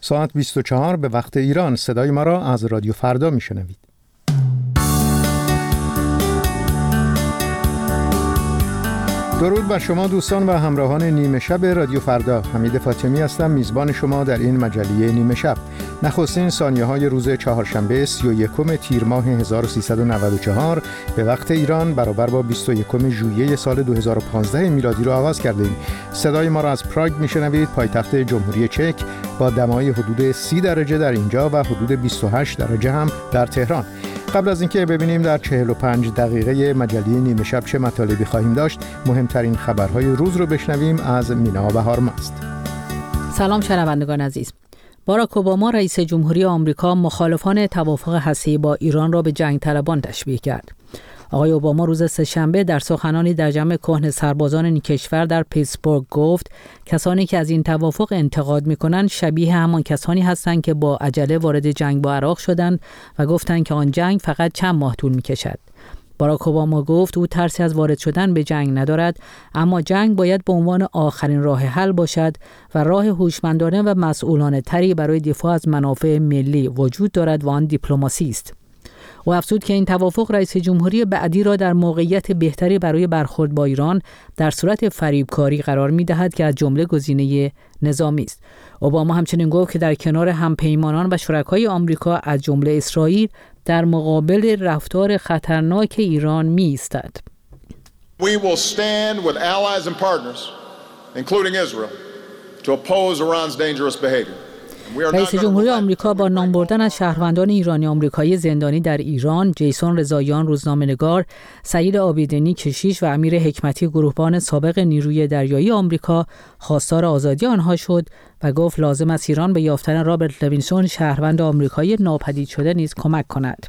ساعت 24 به وقت ایران. صدای ما را از رادیو فردا میشنوید. درود بر شما دوستان و همراهان نیمه شب رادیو فردا. حمید فاطمی هستم، میزبان شما در این مجله نیمه شب. نخستین ثانیه‌های روز چهارشنبه 31 تیر ماه 1394 به وقت ایران برابر با 21 ژوئیه سال 2015 میلادی رو آغاز کردیم. صدای ما را از پراگ میشنوید، پایتخت جمهوری چک، با دمای حدود 30 درجه در اینجا و حدود 28 درجه هم در تهران. قبل از اینکه ببینیم در 45 دقیقه مجله نیمه شب چه مطالبی خواهیم داشت، مهمترین خبرهای روز رو بشنویم از مینا بهارمست. سلام شنوندگان عزیز. باراک اوباما رئیس جمهوری آمریکا مخالفان توافق هسته‌ای با ایران را به جنگ طلبان تشبیه کرد. آقای اوباما روز سه‌شنبه در سخنانی در جمع کهنه سربازان این کشور در پیتسبورگ گفت کسانی که از این توافق انتقاد می‌کنند شبیه همان کسانی هستند که با عجله وارد جنگ با عراق شدند و گفتند که آن جنگ فقط چند ماه طول می‌کشد. باراک اوباما گفت او ترسی از وارد شدن به جنگ ندارد، اما جنگ باید به عنوان آخرین راه حل باشد و راه هوشمندانه و مسئولانه تری برای دفاع از منافع ملی وجود دارد و آن دیپلماسی است. او افزود که این توافق رئیس جمهوری بعدی را در موقعیت بهتری برای برخورد با ایران در صورت فریبکاری قرار می‌دهد که از جمله گزینه نظامی است. اوباما همچنین گفت که در کنار همپیمانان و شرکای آمریکا از جمله اسرائیل در مقابل رفتار خطرناک ایران می‌ایستد. We will stand with allies and partners, including Israel, to oppose Iran's dangerous behavior. رئیس جمهوری آمریکا با نام بردن از شهروندان ایرانی آمریکایی زندانی در ایران، جیسون رضاییان روزنامه‌نگار، سعید عابدینی کشیش و امیر حکمتی گروهبان سابق نیروی دریایی آمریکا خواستار آزادی آنها شد و گفت لازم است ایران به یافتن رابرت لوینسون شهروند آمریکایی ناپدید شده نیز کمک کند.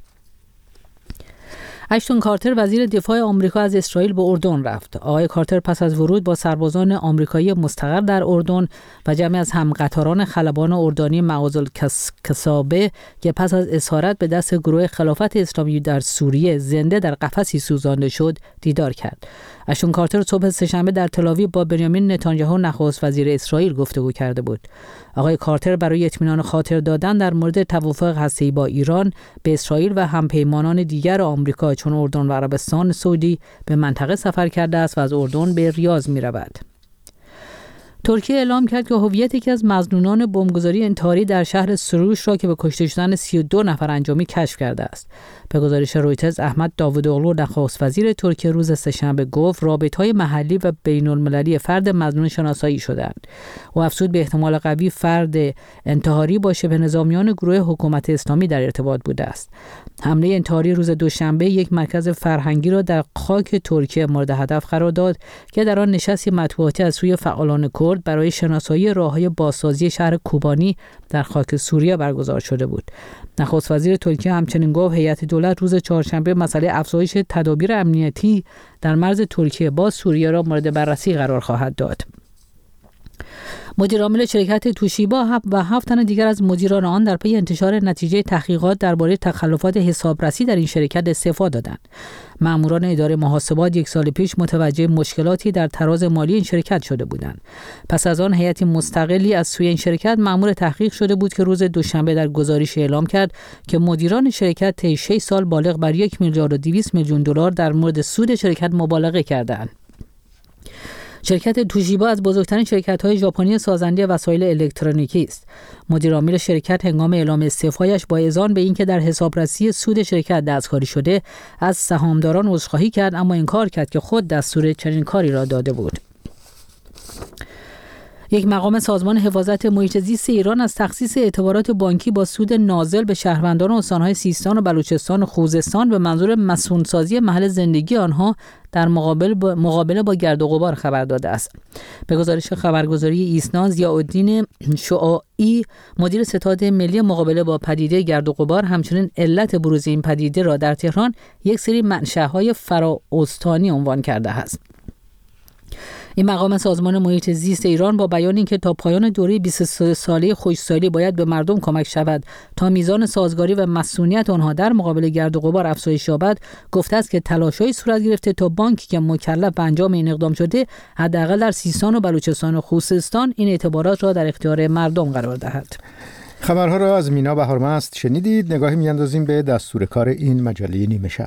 اشتون کارتر وزیر دفاع آمریکا از اسرائیل به اردن رفت. آقای کارتر پس از ورود با سربازان آمریکایی مستقر در اردن و جمعی از همقطاران خلبان اردنی معاذالکسابه که پس از اسارت به دست گروه خلافت اسلامی در سوریه زنده در قفسی سوزانده شد دیدار کرد. اشتون کارتر صبح سه‌شنبه در تل‌آویو با بنیامین نتانیاهو نخست وزیر اسرائیل گفتگو کرده بود. آقای کارتر برای اطمینان خاطر دادن در مورد توافق هسته‌ای با ایران به اسرائیل و همپیمانان دیگر آمریکا چون اردن و عربستان سعودی به منطقه سفر کرده است و از اردن به ریاض می‌رود. ترکیه اعلام کرد که هویت یکی از مظنونان بمبگذاری انتحاری در شهر سروش را که به کشته شدن 32 نفر انجامی کشف کرده است. به گزارش رویترز، احمد داوودوغلو نخست وزیر ترکیه روز سه‌شنبه گفت رابطه‌های محلی و بین‌المللی فرد مظنون شناسایی شدند. او افزود به احتمال قوی فرد انتحاری با شبه نظامیان گروه حکومت اسلامی در ارتباط بوده است. حمله انتحاری روز دوشنبه یک مرکز فرهنگی را در خاک ترکیه مورد هدف قرار داد که در آن نشستی مطبوعاتی از سوی فعالان کرد برای شناسایی راه‌های بازسازی شهر کوبانی در خاک سوریه برگزار شده بود. نخست وزیر ترکیه همچنین گفت هیئت دولت روز چهارشنبه مسئله افزایش تدابیر امنیتی در مرز ترکیه با سوریه را مورد بررسی قرار خواهد داد. مدیرعامل شرکت توشیبا و 7 تن دیگر از مدیران آن در پی انتشار نتیجه تحقیقات درباره تخلفات حسابرسی در این شرکت استعفا دادند. ماموران اداره محاسبات یک سال پیش متوجه مشکلاتی در تراز مالی این شرکت شده بودند. پس از آن هیئت مستقلی از سوی این شرکت مأمور تحقیق شده بود که روز دوشنبه در گزارش اعلام کرد که مدیران شرکت طی 6 سال بالغ بر 1 میلیارد و 200 میلیون دلار در مورد سود شرکت مبالغه کردند. شرکت توشیبا از بزرگترین شرکت‌های ژاپنی سازنده وسایل الکترونیکی است. مدیرعامل شرکت هنگام اعلام استعفایش با اذعان به اینکه در حسابرسی سود شرکت دستکاری شده از سهامداران عذرخواهی کرد، اما انکار کرد که خود دستور چنین کاری را داده بود. یک مقام سازمان حفاظت محیط زیست ایران از تخصیص اعتبارات بانکی با سود نازل به شهروندان استان‌های سیستان و بلوچستان و خوزستان به منظور مسکون‌سازی محل زندگی آنها در مقابله با گرد و غبار خبر داده است. به گزارش خبرگزاری ایسنا، ضیاءالدین شعاعی مدیر ستاد ملی مقابله با پدیده گرد و غبار همچنین علت بروز این پدیده را در تهران یک سری منشأهای فرااستانی عنوان کرده است. این مقام سازمان محیط زیست ایران با بیان اینکه تا پایان دوره 23 ساله خشکسالی باید به مردم کمک شود تا میزان سازگاری و مسئولیت آنها در مقابل گرد و غبار افزایش یابد، گفته است که تلاش‌های صورت گرفته تا بانکی که مکلف به انجام این اقدام شده حداقل در سیستان و بلوچستان و خوزستان این اعتبارات را در اختیار مردم قرار دهد. خبرها را از مینا بهارمست شنیدید. نگاهی میاندازیم به دستور کار این مجله نیمه شب.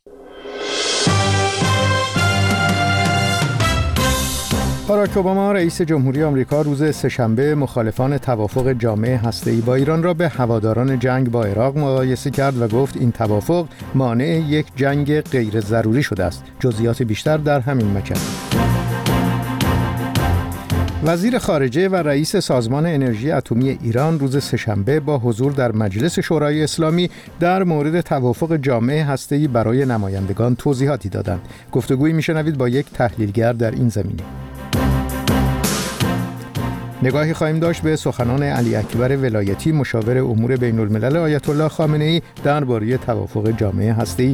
باراک اوباما رئیس جمهوری آمریکا روز سه‌شنبه مخالفان توافق جامع هسته‌ای با ایران را به هواداران جنگ با عراق مقایسه کرد و گفت این توافق مانع یک جنگ غیر ضروری شده است. جزئیات بیشتر در همین مجله. وزیر خارجه و رئیس سازمان انرژی اتمی ایران روز سه‌شنبه با حضور در مجلس شورای اسلامی در مورد توافق جامع هسته‌ای برای نمایندگان توضیحاتی دادند. گفتگویی میشنوید با یک تحلیلگر در این زمینه. نگاهی خواهیم داشت به سخنان علی اکبر ولایتی مشاور امور بین الملل آیت الله خامنه‌ای درباره توافق جامع هسته‌ای.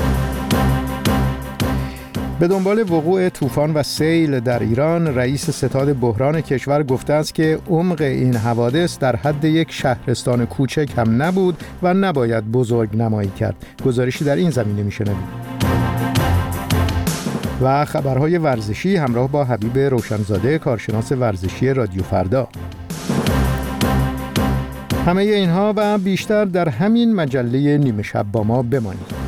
به دنبال وقوع طوفان و سیل در ایران، رئیس ستاد بحران کشور گفته است که عمق این حوادث در حد یک شهرستان کوچک هم نبود و نباید بزرگ نمایی کرد. گزارشی در این زمینه میشنوید. و خبرهای ورزشی همراه با حبیب روشنزاده، کارشناس ورزشی رادیو فردا. همه اینها و بیشتر در همین مجله نیمه شب با ما بمانید.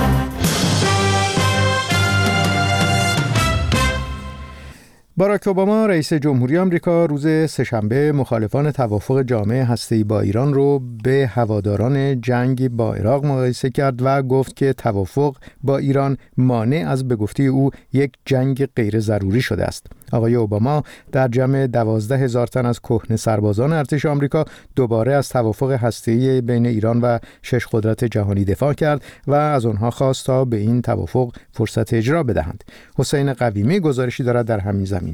باراک اوباما رئیس جمهوری آمریکا روز سه‌شنبه مخالفان توافق جامع هسته‌ای با ایران رو به هواداران جنگ با عراق مقایسه کرد و گفت که توافق با ایران مانع از به گفته او یک جنگ غیر ضروری شده است. آقای اوباما در جمع 12,000 تن از کهنه سربازان ارتش آمریکا دوباره از توافق هسته‌ای بین ایران و 6 قدرت جهانی دفاع کرد و از آنها خواست تا به این توافق فرصت اجرا بدهند. حسین قویمی گزارشی دارد در همین زمینه.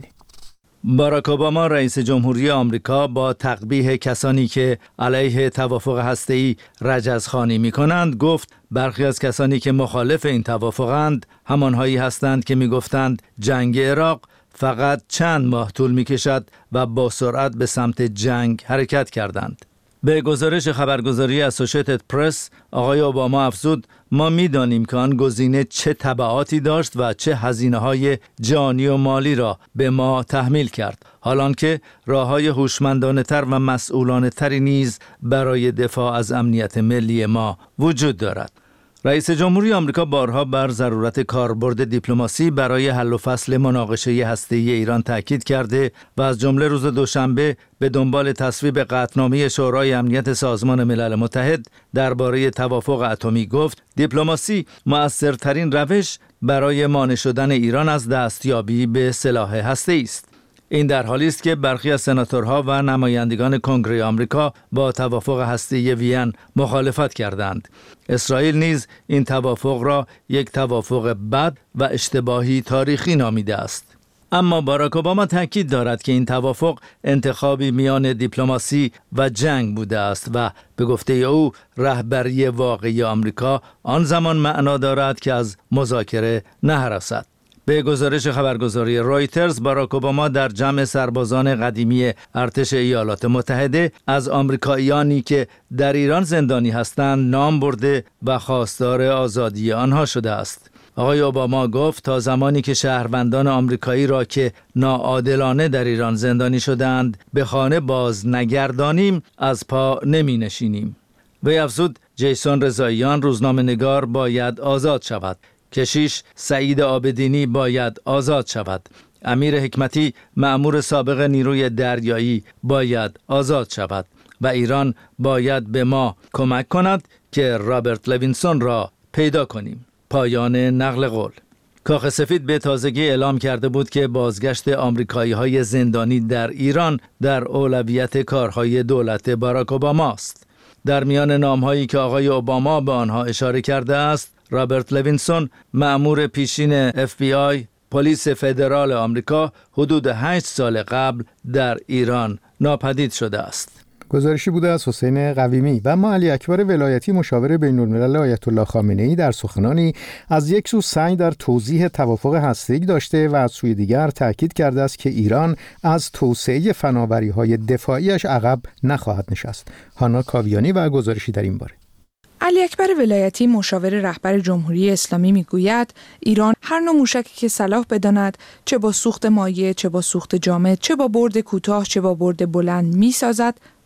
باراک اوباما رئیس جمهوری آمریکا با تقبیح کسانی که علیه توافق هسته‌ای رجزخوانی می‌کنند گفت برخی از کسانی که مخالف این توافقند همانهایی هستند که می‌گفتند جنگ عراق فقط چند ماه طول می‌کشد و با سرعت به سمت جنگ حرکت کردند. به گزارش خبرگزاری اسوشیتد پرس، آقای اوباما افزود ما می‌دانیم که آن گزینه چه تبعاتی داشت و چه هزینه‌های جانی و مالی را به ما تحمیل کرد، حالان که راه‌های هوشمندانه‌تر و مسئولانه‌تری نیز برای دفاع از امنیت ملی ما وجود دارد. رئیس جمهوری آمریکا بارها بر ضرورت کاربرد دیپلماسی برای حل و فصل مناقشه هسته‌ای ایران تاکید کرده و از جمله روز دوشنبه به دنبال تصویب قطعنامه شورای امنیت سازمان ملل متحد درباره توافق اتمی گفت دیپلماسی مؤثرترین روش برای مانع شدن ایران از دستیابی به سلاح هسته‌ای است. این در حالی است که برخی از سناتورها و نمایندگان کنگره آمریکا با توافق هسته‌ای وین مخالفت کردند. اسرائیل نیز این توافق را یک توافق بد و اشتباهی تاریخی نامیده است. اما باراک اوباما تاکید دارد که این توافق انتخابی میان دیپلماسی و جنگ بوده است و به گفته او رهبری واقعی آمریکا آن زمان معنا دارد که از مذاکره نهراسد. به گزارش خبرگزاری رایترز، باراک اوباما در جمع سربازان قدیمی ارتش ایالات متحده از آمریکاییانی که در ایران زندانی هستند نام برده و خواستار آزادی آنها شده است. آقای اوباما گفت تا زمانی که شهروندان آمریکایی را که ناعادلانه در ایران زندانی شدند به خانه باز نگردانیم از پا نمی نشینیم. وی افزود جیسون رضاییان روزنامه‌نگار باید آزاد شود. کشیش سعید عابدینی باید آزاد شود. امیر حکمتی مأمور سابق نیروی دریایی باید آزاد شود و ایران باید به ما کمک کند که رابرت لوینسون را پیدا کنیم. پایان نقل قول. کاخ سفید به تازگی اعلام کرده بود که بازگشت آمریکایی‌های زندانی در ایران در اولویت کارهای دولت باراک اوباما است. در میان نام‌هایی که آقای اوباما به آنها اشاره کرده است، رابرت لوینسون، مأمور پیشین FBI، پلیس فدرال آمریکا، حدود 8 سال قبل در ایران ناپدید شده است. گزارشی بوده از حسین قویمی. و اما علی اکبر ولایتی مشاور بین الملل آیت الله خامنه‌ای در سخنانی از یک سو سعی در توضیح توافق هسته‌ای داشته و از سوی دیگر تاکید کرده است که ایران از توسعه فناوری‌های دفاعیش عقب نخواهد نشست. هانا کاویانی و گزارشی در این باره. علی اکبر ولایتی مشاور رهبر جمهوری اسلامی میگوید ایران هر نوع موشکی که صلاح بداند، چه با سوخت مایع، چه با سوخت جامد، چه با برد کوتاه، چه با برد بلند میسازد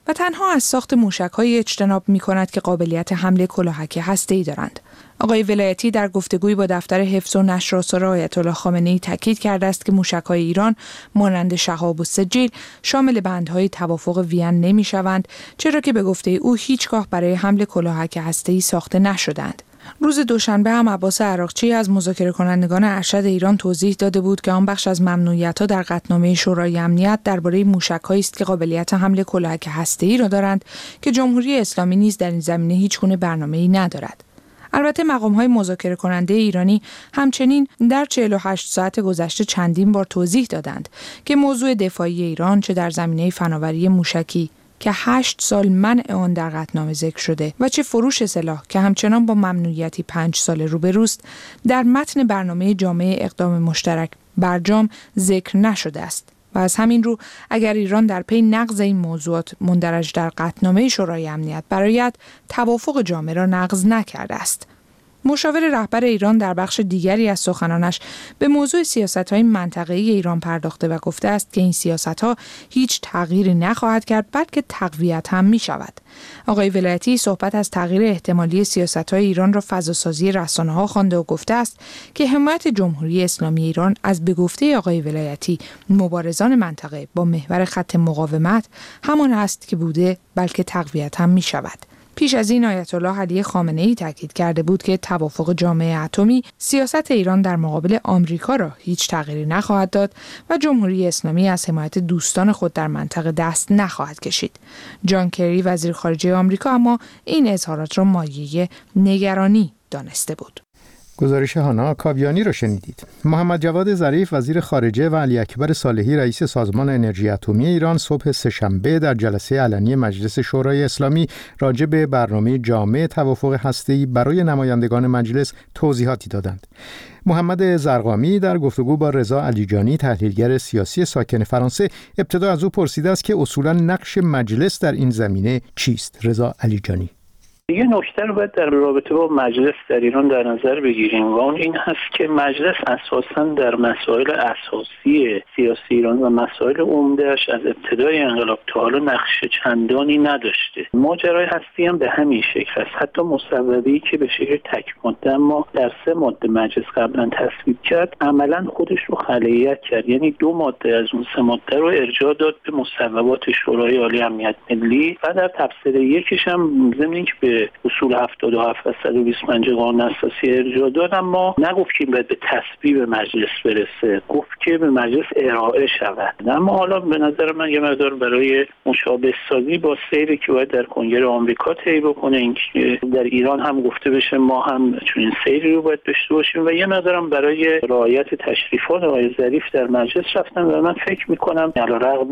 و تنها از ساخت موشک‌های اجتناب می‌کند که قابلیت حمل کلاهک هسته‌ای دارند. آقای ولایتی در گفتگویی با دفتر حفظ و نشر آثار آیت الله خامنه‌ای تاکید کرده است که موشک‌های ایران مانند شهاب السجیل شامل بندهای توافق وین نمی‌شوند، چرا که به گفته او هیچگاه برای حمل کلاهک هسته‌ای ساخته نشدند. روز دوشنبه هم عباس عراقچی از مذاکره کنندگان ارشد ایران توضیح داده بود که آن بخش از ممنوعیت‌ها در قطعنامه شورای امنیت درباره موشک‌هایی است که قابلیت حمل کلاهک هسته‌ای را دارند که جمهوری اسلامی نیز در این زمینه هیچگونه برنامه‌ای ندارد. البته مقام‌های مذاکره کننده ایرانی همچنین در 48 ساعت گذشته چندین بار توضیح دادند که موضوع دفاعی ایران چه در زمینه فناوری موشکی که 8 سال منع آن در قطعنامه ذکر شده و چه فروش سلاح که همچنان با ممنوعیتی 5 ساله روبروست در متن برنامه جامعه اقدام مشترک برجام ذکر نشده است. و از همین رو اگر ایران در پی نقض این موضوعات مندرج در قطعنامه شورای امنیت برآید، توافق جامعه را نقض نکرده است. مشاور رهبر ایران در بخش دیگری از سخنانش به موضوع سیاست‌های منطقه‌ای ایران پرداخته و گفته است که این سیاست‌ها هیچ تغییری نخواهد کرد بلکه تقویت هم می‌شود. آقای ولایتی صحبت از تغییر احتمالی سیاست‌های ایران را فضاسازی رسانه‌ها خوانده و گفته است که حمایت جمهوری اسلامی ایران از به گفته آقای ولایتی مبارزان منطقه با محور خط مقاومت همان است که بوده بلکه تقویت هم می‌شود. پیش از این آیت الله علی خامنه‌ای تاکید کرده بود که توافق جامعه اتمی سیاست ایران در مقابل آمریکا را هیچ تغییری نخواهد داد و جمهوری اسلامی از حمایت دوستان خود در منطقه دست نخواهد کشید. جان کری وزیر خارجه آمریکا اما این اظهارات را مایه نگرانی دانسته بود. گزارش هانا کاویانی را شنیدید. محمد جواد ظریف وزیر خارجه و علی اکبر صالحی رئیس سازمان انرژی اتمی ایران صبح سه‌شنبه در جلسه علنی مجلس شورای اسلامی راجع به برنامه جامع توافق هسته‌ای برای نمایندگان مجلس توضیحاتی دادند. محمد زرقامی در گفتگو با رضا علیجانی تحلیلگر سیاسی ساکن فرانسه ابتدا از او پرسیده است که اصولاً نقش مجلس در این زمینه چیست؟ رضا علیجانی: یه نکته رو باید در رابطه با مجلس در ایران در نظر بگیریم و اون این هست که مجلس اساساً در مسائل اساسی سیاسی ایران و مسائل عمده‌اش از ابتدای انقلاب تا حالا نقش چندانی نداشته. ماجرای هستی هم به همین شکل است. حتی مصوبه‌ای که به شکل تک ماده اما در 3 ماده مجلس قبلا تصویب کرد عملاً خودش رو خلیت کرد، یعنی 2 ماده از اون 3 ماده رو ارجاع داد به مصوبات شورای عالی امنیت ملی و در تفسیر یکیش هم ضمن اینکه به اصول 77 و 125 قانون اساسی ارجاع داد، اما نگفت که باید به تصویب مجلس برسه، گفت که به مجلس ارائه شود. اما حالا به نظر من یه مقدار برای مشابه سازی با سیری که باید در کنگره آمریکا طی بکنه، اینکه در ایران هم گفته بشه ما هم چنین سیری رو باید داشته باشیم و یه مقدارم برای رعایت تشریفات آقای ظریف در مجلس رفتن و من فکر می‌کنم علیرغم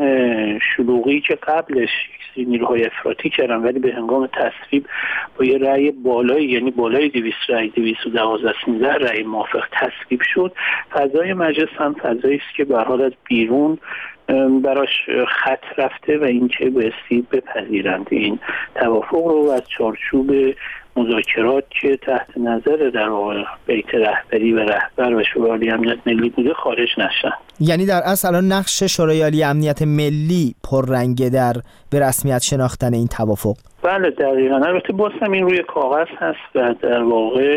شلوغی که قبلش نیروهای افراطی کردن ولی به هنگام تصویب با یه رأی بالایی، یعنی بالای 200 رأی 212 رأی موافق تصویب شد. فضای مجلس هم فضایی است که به هر حال از بیرون براش خط رفته و اینکه بایستی بپذیرند این توافق رو از چارچوب مذاکرات که تحت نظر در واقع بیت رهبری و رهبر و شورای عالی امنیت ملی بوده خارج نشن. یعنی در اصل الان نقش شورای عالی امنیت ملی پررنگه در به رسمیت شناختن این توافق. بله دقیقاً. البته باز هم این روی کاغذ هست و در واقع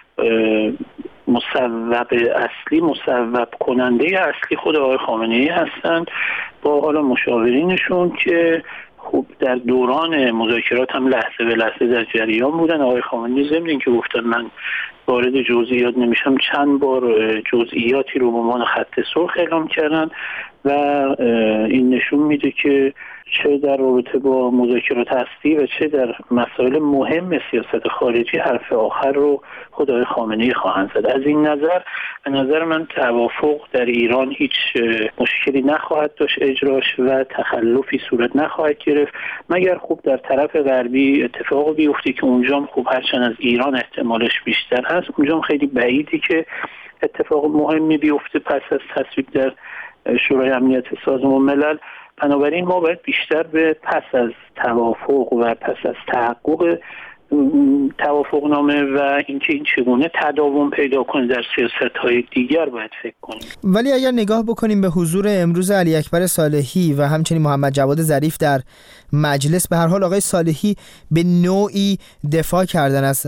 مصوب کننده اصلی خود آقای خامنه‌ای هستند با حالا مشاورینشون که خب در دوران مذاکرات هم لحظه به لحظه در جریان بودن. آقای خامنه‌ای ضمن اینکه گفتن من وارد جزئیات نمیشم چند بار جزئیاتی رو به عنوان خط سرخ اعلام کردن و این نشون میده که چه در رابطه با مذاکرات هستی و چه در مسائل مهم سیاست خارجی حرف آخر رو خود آقای خامنه‌ای خواهند زد. از این نظر به نظر من توافق در ایران هیچ مشکلی نخواهد داشت اجراش و تخلفی صورت نخواهد گرفت مگر خوب در طرف غربی اتفاقی بیفته که اونجا خوب هرچند از ایران احتمالش بیشتر هست، اونجا خیلی بعیدی که اتفاق مهمی بیفته پس از تصویب در شورای امنیت سازمان ملل. بنابراین ما باید بیشتر به پس از توافق و پس از تحقق توافقنامه و اینکه این چگونه تداوم پیدا کنه در سیاست‌های دیگر باید فکر کنیم. ولی اگر نگاه بکنیم به حضور امروز علی اکبر صالحی و همچنین محمد جواد ظریف در مجلس، به هر حال آقای صالحی به نوعی دفاع کردن از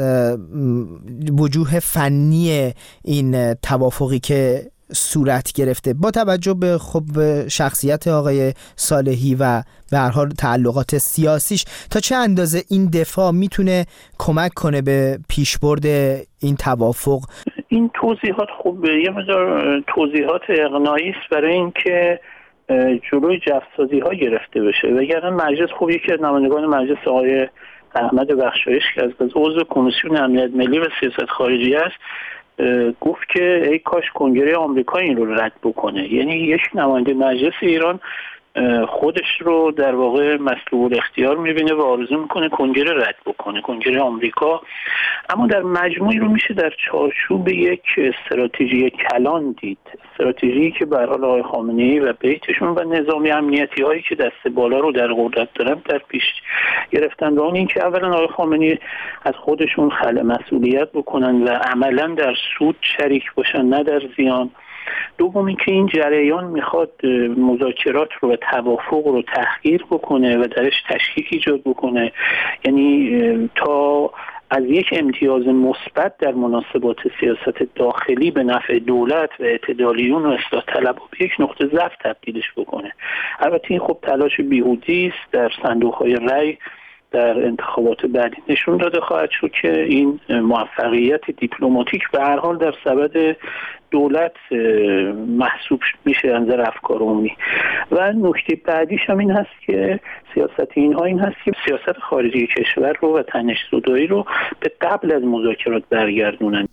وجوه فنی این توافقی که صورت گرفته، با توجه به شخصیت آقای صالحی و به هر حال تعلقات سیاسیش. تا چه اندازه این دفاع میتونه کمک کنه به پیشبرد این توافق؟ این توضیحات یه مقدار توضیحات اقناعی است برای اینکه جلوی جفسازی ها گرفته بشه. وگرنه مجلس یکی از نمایندگان مجلس آقای احمد بخشایش که از عضو کمیسیون امنیت ملی و سیاست خارجی است گفت که ای کاش کنگره آمریکا این رو رد بکنه. یعنی یک نماینده مجلس ایران خودش رو در واقع مسلوب الاختیار میبینه و آرزو میکنه کنگره رد بکنه، کنگره آمریکا. اما در مجموعی رو میشه در چارچوب یک استراتژی کلان دید، استراتژی که به هر حال آقای خامنه‌ای و بیتشون و نظامی امنیتی هایی که دست بالا رو در قدرت دارن در پیش گرفتن. و اون این که اولا آقای خامنه‌ای از خودشون خلع مسئولیت بکنن و عملا در سود شریک باشن نه در زیان. دوم اینکه این جریان میخواد مذاکرات رو و توافق رو تحقیر بکنه و درش تشکیک ایجاد بکنه، یعنی تا از یک امتیاز مثبت در مناسبات سیاست داخلی به نفع دولت و اعتدالیون و اصلاح طلبها به یک نقطه ضعف تبدیلش بکنه. البته این تلاش بیهودی است، در صندوق‌های رأی در انتخابات بعدی نشون داده خواهد شد که این موفقیت دیپلماتیک به هر حال در سبد دولت محسوب میشه از نظر افکار عمومی. و نکته بعدیش هم این هست که سیاست اینها این هست که سیاست خارجی کشور رو و تنش‌زدایی رو به قبل از مذاکرات برگردونن.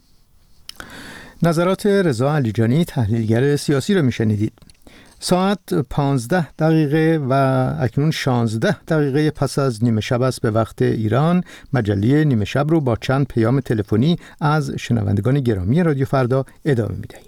نظرات رضا علیجانی تحلیلگر سیاسی رو میشنیدید. ساعت 15 دقیقه و اکنون 16 دقیقه پس از نیمه شب است به وقت ایران. مجله نیمه شب رو با چند پیام تلفنی از شنوندگان گرامی رادیو فردا ادامه می‌دهیم.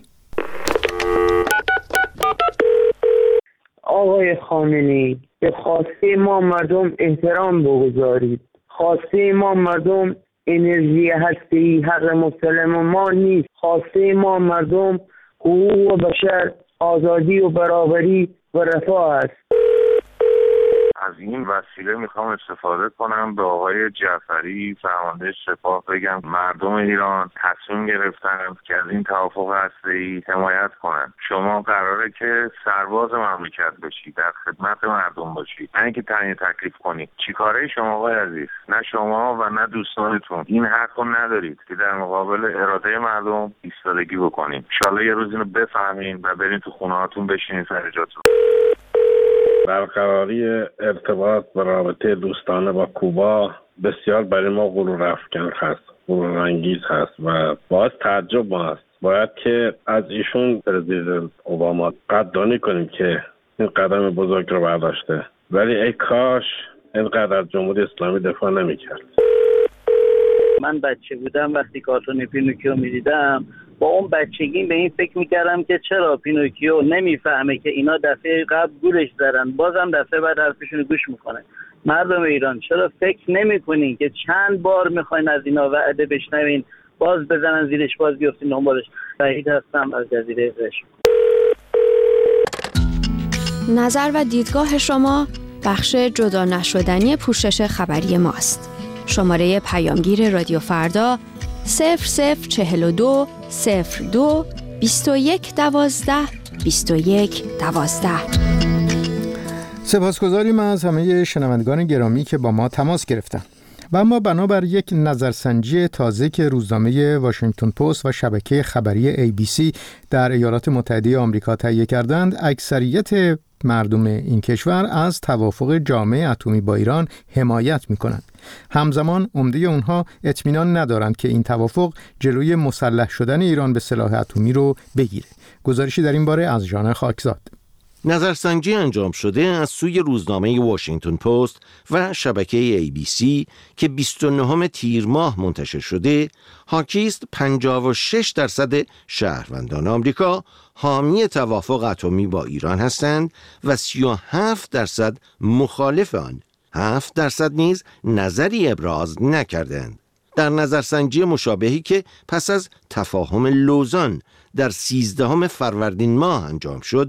آقای خامنه‌ای، به خواسته ما مردم احترام بگذارید. خواسته ما مردم انرژی هسته‌ای حق مسلم ما نیست. خواسته ما مردم حقوق و بشر، آزادی و برابری و رفاه است. از این وسیله میخوام استفاده کنم به آقای جعفری فرمانده سپاه بگم مردم ایران تصمیم گرفتن که از این توافق هسته‌ای حمایت کنن. شما قراره که سرباز مملکت باشی، در خدمت مردم باشی، نه اینکه تعیین تکلیف کنی. چیکاره شما آقای عزیز؟ نه شما و نه دوستانتون این حقو ندارید که در مقابل اراده مردم ایستادگی بکنید. ان شاءالله یه روز اینو بفهمین و برین تو خونه‌هاتون بشینید سر جاتون. برقراری ارتباط و رابطه دوستانه با کوبا بسیار برای ما غرورافکن هست، غرورانگیز هست و باعث تعجب ما است. باید که از ایشون پرزیدنت اوباما قدردانی کنیم که این قدم بزرگ رو برداشته، ولی ای کاش اینقدر از جمهوری اسلامی دفاع نمی‌کرد. من بچه بودم وقتی کارتون پینوکیو می‌دیدم با اون بچگی به این فکر میکردم که چرا پینوکیو نمیفهمه که اینا دفعه قبل گولش زدن، بازم دفعه بعد حرفشون گوش میکنه. مردم ایران چرا فکر نمیکنین که چند بار میخواین از اینا وعده بشنوین باز بزنن زیرش، باز بیافتین دنبالش. وحید هستم از جزیره قشم. نظر و دیدگاه شما بخش جدا نشدنی پوشش خبری ماست. شماره پیامگیر رادیو فردا 0042 02 21 12 21 12. سپاسگزاریم از همه شنوندگان گرامی که با ما تماس گرفتن. و اما بنابر یک نظرسنجی تازه که روزنامه واشنگتن پست و شبکه خبری ABC در ایالات متحده آمریکا تهیه کردند، اکثریت مردم این کشور از توافق جامعه اتمی با ایران حمایت می‌کنند. همزمان عمده اونها اطمینان ندارند که این توافق جلوی مسلح شدن ایران به سلاح اتمی رو بگیره. گزارشی در این باره از ژان خاکزاد. نظرسنجی انجام شده از سوی روزنامه واشنگتن پست و شبکه ABC که 29 تیر ماه منتشر شده، حاکی است 56% شهروندان آمریکا حامی توافق اتمی با ایران هستند و 37% مخالف آن. 7% نیز نظری ابراز نکردند. در نظرسنجی مشابهی که پس از تفاهم لوزان در 13 فروردین ماه انجام شد،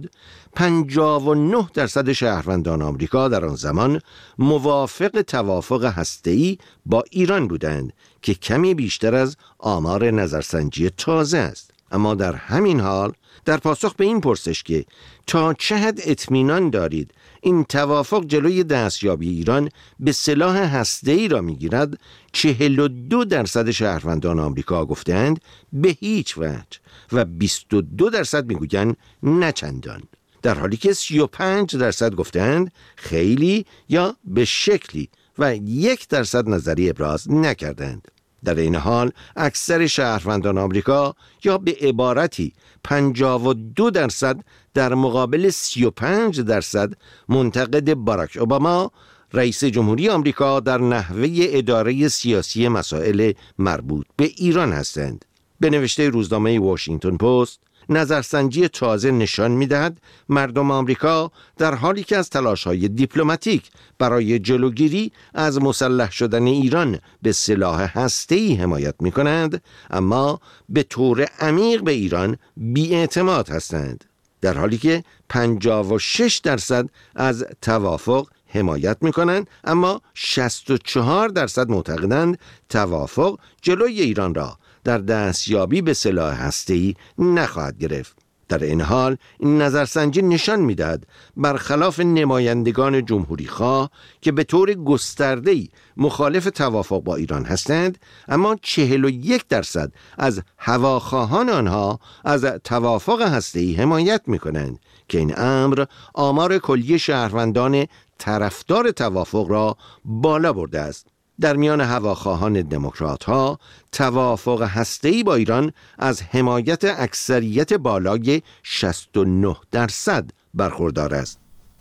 59% شهروندان آمریکا در آن زمان موافق توافق هسته‌ای با ایران بودند که کمی بیشتر از آمار نظرسنجی تازه است. اما در همین حال در پاسخ به این پرسش که تا چه حد اطمینان دارید این توافق جلوی دستیابی ایران به سلاح هسته‌ای را می‌گیرد، 42% شهروندان آمریکا گفتند به هیچ وجه و 22% میگویند نه چندان، در حالی که 35% گفتند خیلی یا به شکلی و 1% نظری ابراز نکردند. در این حال اکثر شهروندان آمریکا یا به عبارتی 52% در مقابل 35% منتقد باراک اوباما رئیس جمهوری آمریکا در نحوه اداره سیاسی مسائل مربوط به ایران هستند. به نوشته روزنامه واشنگتن پست، نظرسنجی تازه نشان می‌دهد مردم آمریکا در حالی که از تلاش‌های دیپلماتیک برای جلوگیری از مسلح شدن ایران به سلاح هسته‌ای حمایت می‌کنند، اما به طور عمیق به ایران بی‌اعتماد هستند. در حالی که 56% از توافق حمایت می‌کنند، اما 64% معتقدند توافق جلوی ایران را در دستیابی به سلاح هسته‌ای نخواهد گرفت. در این حال این نظرسنجی نشان می‌دهد برخلاف نمایندگان جمهوری‌خواه که به طور گسترده‌ای مخالف توافق با ایران هستند، اما 41% از هواخواهان آنها از توافق هسته‌ای حمایت می‌کنند که این امر آمار کلی شهروندان طرفدار توافق را بالا برده است. در میان هواخواهان دموکرات‌ها توافق هسته‌ای با ایران از حمایت اکثریت بالای 69% برخوردار است.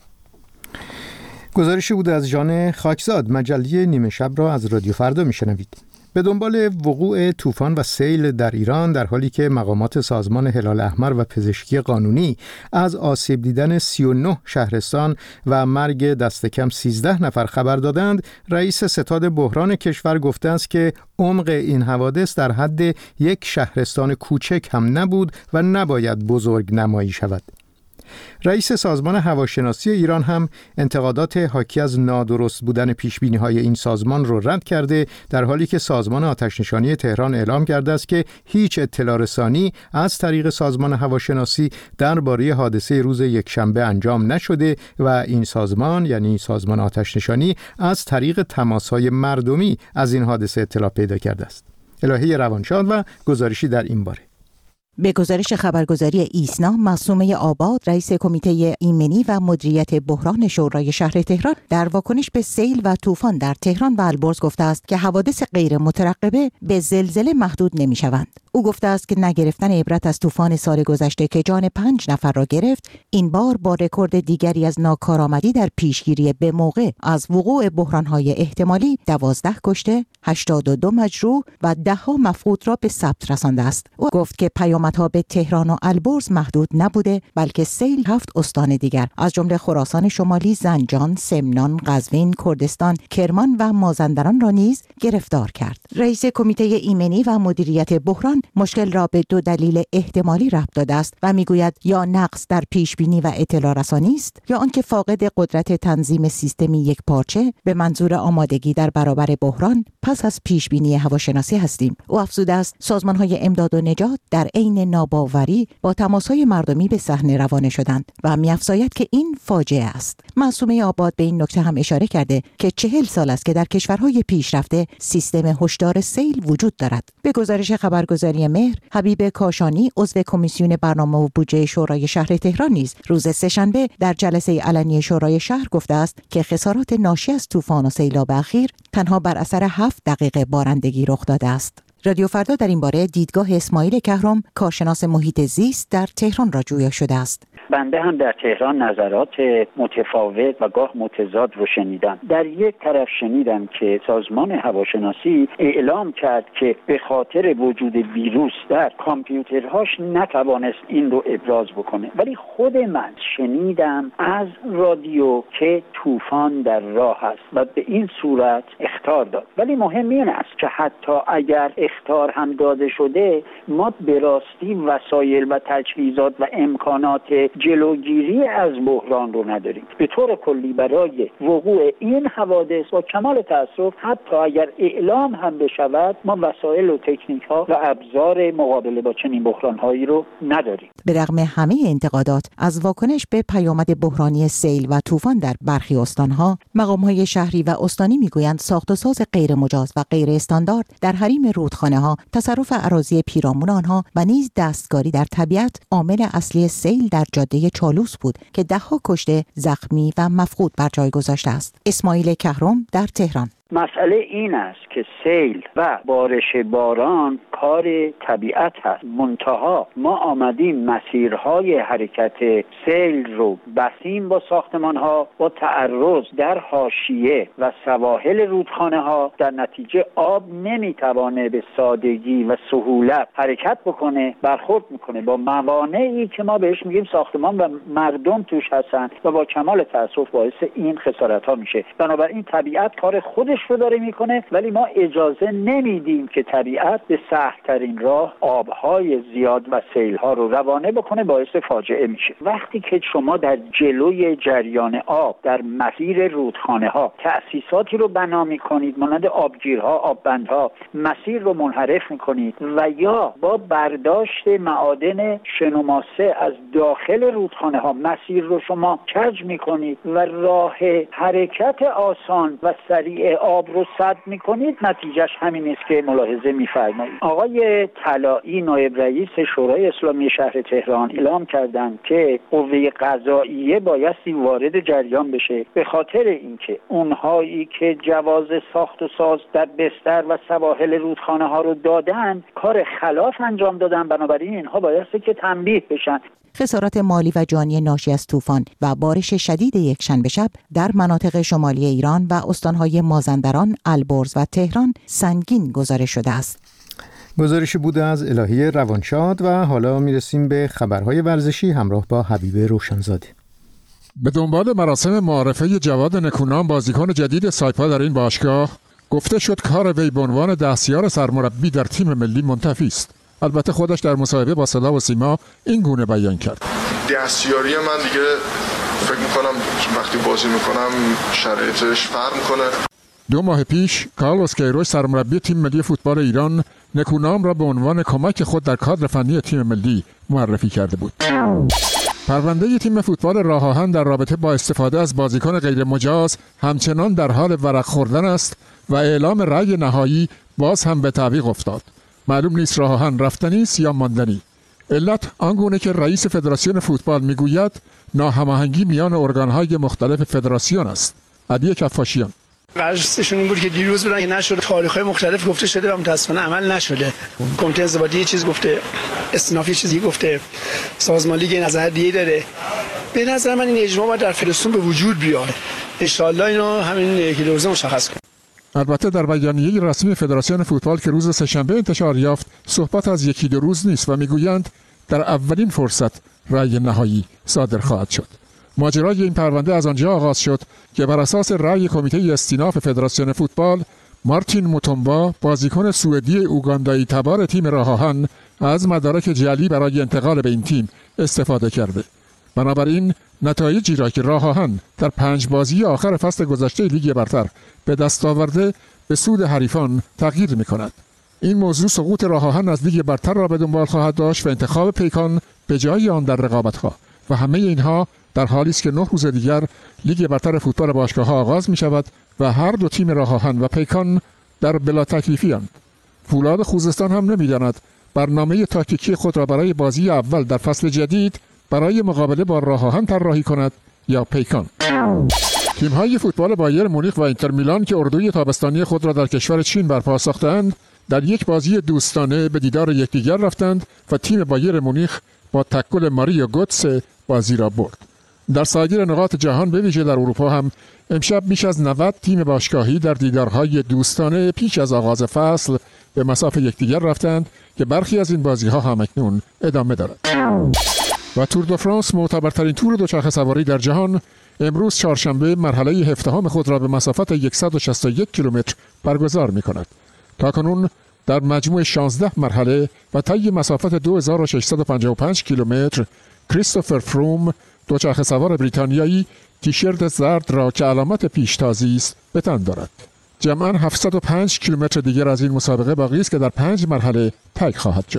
گزارشی بود از ژان خاکزاد. مجله نیمه شب را از رادیو فردا میشنوید. به دنبال وقوع طوفان و سیل در ایران، در حالی که مقامات سازمان هلال احمر و پزشکی قانونی از آسیب دیدن 39 شهرستان و مرگ دست کم 13 نفر خبر دادند، رئیس ستاد بحران کشور گفته است که عمق این حوادث در حد یک شهرستان کوچک هم نبود و نباید بزرگ نمایی شود. رئیس سازمان هواشناسی ایران هم انتقادات حاکی از نادرست بودن پیشبینی‌های این سازمان را رد کرده، در حالی که سازمان آتش‌نشانی تهران اعلام کرده است که هیچ اطلاع رسانی از طریق سازمان هواشناسی درباره حادثه روز یکشنبه انجام نشده و این سازمان، یعنی سازمان آتش‌نشانی، از طریق تماس‌های مردمی از این حادثه اطلاع پیدا کرده است. الهی روانشاد و گزارشی در این باره. به گزارش خبرگزاری ایسنا، معصومه آباد، رئیس کمیته ایمنی و مدیریت بحران شورای شهر تهران، در واکنش به سیل و طوفان در تهران و البرز گفته است که حوادث غیر مترقبه به زلزله محدود نمی‌شوند. او گفته است که نگرفتن عبرت از طوفان سال گذشته که جان 5 نفر را گرفت، این بار با رکورد دیگری از ناکارآمدی در پیشگیری به موقع از وقوع بحران‌های احتمالی 12 کشته، 82 مجروح و 10 مفقود را به ثبت رسانده است. او گفت که پیامدها به تهران و البرز محدود نبوده، بلکه سیل 7 استان دیگر از جمله خراسان شمالی، زنجان، سمنان، قزوین، کردستان، کرمان و مازندران را نیز گرفتار کرد. رئیس کمیته ایمنی و مدیریت بحران مشکل را به 2 دلیل احتمالی ربط داده است و میگوید یا نقص در پیشبینی و اطلاع رسانی است یا آنکه فاقد قدرت تنظیم سیستمی یک پارچه به منظور آمادگی در برابر بحران پس از پیشبینی هواشناسی هستیم. او افزوده است سازمان‌های امداد و نجات در عین ناباوری با تماس‌های مردمی به صحنه روانه شدند و می‌افزاید که این فاجعه است. معصومه آباد به این نکته هم اشاره کرده که 40 سال است که در کشورهای پیشرفته سیستم هشدار سیل وجود دارد. به گزارش خبرگزاری مهر، حبیب کاشانی، عضو کمیسیون برنامه و بودجه شورای شهر تهران نیز روز سه‌شنبه در جلسه علنی شورای شهر گفته است که خسارات ناشی از طوفان و سیلاب اخیر تنها بر اثر 7 دقیقه بارندگی رخ داده است. رادیو فردا در این باره دیدگاه اسماعیل کهرم، کارشناس محیط زیست در تهران را جویا شده است. بنده هم در تهران نظرات متفاوت و گاه متضاد رو شنیدم. در یک طرف شنیدم که سازمان هواشناسی اعلام کرد که به خاطر وجود ویروس در کامپیوترهاش نتوانست این رو ابراز بکنه، ولی خود من شنیدم از رادیو که طوفان در راه است و به این صورت اخطار داد. ولی مهم این است که حتی اگر اخطار هم داده شده، ما به راستی وسایل و تجهیزات و امکانات جلوگیری از بحران رو نداریم. به طور کلی برای وقوع این حوادث با کمال تأسف حتی اگر اعلام هم بشود، ما وسایل و تکنیک ها و ابزار مقابله با چنین بحران هایی رو نداریم. به رغم همه انتقادات از واکنش به پیامد بحرانی سیل و طوفان در برخی استانها، مقام‌های شهری و استانی میگویند ساخت و ساز غیر مجاز و غیر استاندارد در حریم رودخانه‌ها، تصرف اراضی پیرامون آنها و نیز دستکاری در طبیعت عامل اصلی سیل در جاده چالوس بود که ده‌ها کشته، زخمی و مفقود بر جای گذاشته است. اسماعیل کهرم در تهران. مسئله این است که سیل و بارش باران کار طبیعت هست. منتها ما آمدیم مسیرهای حرکت سیل رو بستیم با ساختمان‌ها، با تعرض در حاشیه و سواحل رودخانه‌ها. در نتیجه آب نمیتوانه به سادگی و سهولت حرکت بکنه، برخورد میکنه با موانعی که ما بهش میگیم ساختمان و مردم توش هستن و با کمال تأسف باعث این خسارت‌ها میشه. بنابراین طبیعت کار خودش رو داره میکنه، ولی ما اجازه نمیدیم که طبیعت به سهل‌ترین راه آبهای زیاد و سیل‌ها رو روانه بکنه، باعث فاجعه میشه. وقتی که شما در جلوی جریان آب در مسیر رودخانه‌ها تأسیساتی رو بنا میکنید، مانند آبگیرها، آببندها، مسیر رو منحرف میکنید و یا با برداشت معادن شن و ماسه از داخل رودخانه‌ها مسیر رو شما کج میکنید و راه حرکت آسان و سریع آب رو سد میکنید، نتیجهش همین است که ملاحظه میفرمایید. آقای طلایی نایب رئیس شورای اسلامی شهر تهران اعلام کردند که قوه قضاییه بایستی وارد جریان بشه، به خاطر اینکه اونهایی که جواز ساخت و ساز در بستر و سواحل رودخانه ها رو دادن کار خلاف انجام دادن، بنابراین اینها بایستی که تنبیه بشن. خسارات مالی و جانی ناشی از طوفان و بارش شدید یکشنبه شب در مناطق شمالی ایران و استانهای مازندران، البرز و تهران سنگین گزارش شده است. گزارشی بوده از الهی روانشاد و حالا میرسیم به خبرهای ورزشی همراه با حبیب روشنزاده. به دنبال مراسم معرفه جواد نکونام بازیکن جدید سایپا در این باشگاه، گفته شد کار وی به عنوان دستیار سرمربی در تیم ملی منتفی است. البته خودش در مصاحبه با صدا و سیما این گونه بیان کرد: دستیاری من دیگه فکر میکنم وقتی بازی میکنم شرایطش فرق میکنه. 2 ماه پیش کارلوس کیروش سرمربی تیم ملی فوتبال ایران نکونام را به عنوان کمک خود در کادر فنی تیم ملی معرفی کرده بود. پرونده تیم فوتبال راه آهن در رابطه با استفاده از بازیکن غیر مجاز همچنان در حال ورق خوردن است و اعلام رأی نهایی باز هم به تعویق افتاد. معلوم نیست راه آهن رفتنی است یا ماندنی. علت آنگونه که رئیس فدراسیون فوتبال میگوید ناهماهنگی میان ارگان‌های مختلف فدراسیون است. علی کفاشیان: قرارشون این بود که دیروز بودن که نشد، تاریخ‌های مختلف گفته شده و متأسفانه عمل نشده. کمیته انضباطی یه چیز گفته، استیناف یه چیزی گفته، سازمان لیگ نظر دیگه داره. به نظر من این اجماع باید در فدراسیون به وجود بیاد. ان شاءالله اینو همین یکی دو روزه مشخص کنه. البته در بیانیه رسمی فدراسیون فوتبال که روز سه‌شنبه انتشار یافت صحبت از یکی دو روز نیست و میگویند در اولین فرصت رأی نهایی صادر خواهد شد. ماجرای این پرونده از آنجا آغاز شد که بر اساس رأی کمیته استیناف فدراسیون فوتبال، مارتین موتومبا بازیکن سوئدی اوگاندایی تبار تیم راه آهن از مدارک جعلی برای انتقال به این تیم استفاده کرده. بنابراین نتایجی را که راه آهن در 5 بازی آخر فصل گذشته لیگ برتر به دست آورده به سود حریفان تغییر می‌کند. این موضوع سقوط راه آهن از لیگ برتر را به دنبال خواهد داشت و انتخاب پیکان به جای آن در رقابت‌ها و همه اینها در حالی است که 9 روز دیگر لیگ برتر فوتبال باشگاه‌ها آغاز می‌شود و هر دو تیم راه آهن و پیکان در بلا تکلیفی‌اند. فولاد خوزستان هم نمی‌داند برنامه تاکتیکی خود را برای بازی اول در فصل جدید برای مقابله با راه آهن طراحی کند یا پیکان. تیم‌های فوتبال بایر مونیخ و اینتر میلان که اردوی تابستانی خود را در کشور چین برپا ساختند، در یک بازی دوستانه به دیدار یکدیگر رفتند و تیم بایر مونیخ با تکل ماریو گوتسه بازی را برد. در سایر نقاط جهان به ویژه در اروپا هم امشب بیش از 90 تیم باشگاهی در دیدارهای دوستانه پیش از آغاز فصل به مصاف یکدیگر رفتند که برخی از این بازی‌ها هم اکنون ادامه دارد. و تور دو فرانس، معتبرترین تور دوچرخه سواری در جهان، امروز چهارشنبه مرحله 17 خود را به مسافت 161 کیلومتر برگزار می‌کند. تاکنون در مجموع 16 مرحله و طی مسافت 2655 کیلومتر کریستوفر فروم، دوچرخه سوار بریتانیایی، تیشرت زرد را که علامت پیشتازی است به تن دارد. جمعاً 705 کیلومتر دیگر از این مسابقه باقی است که در 5 مرحله طی خواهد شد.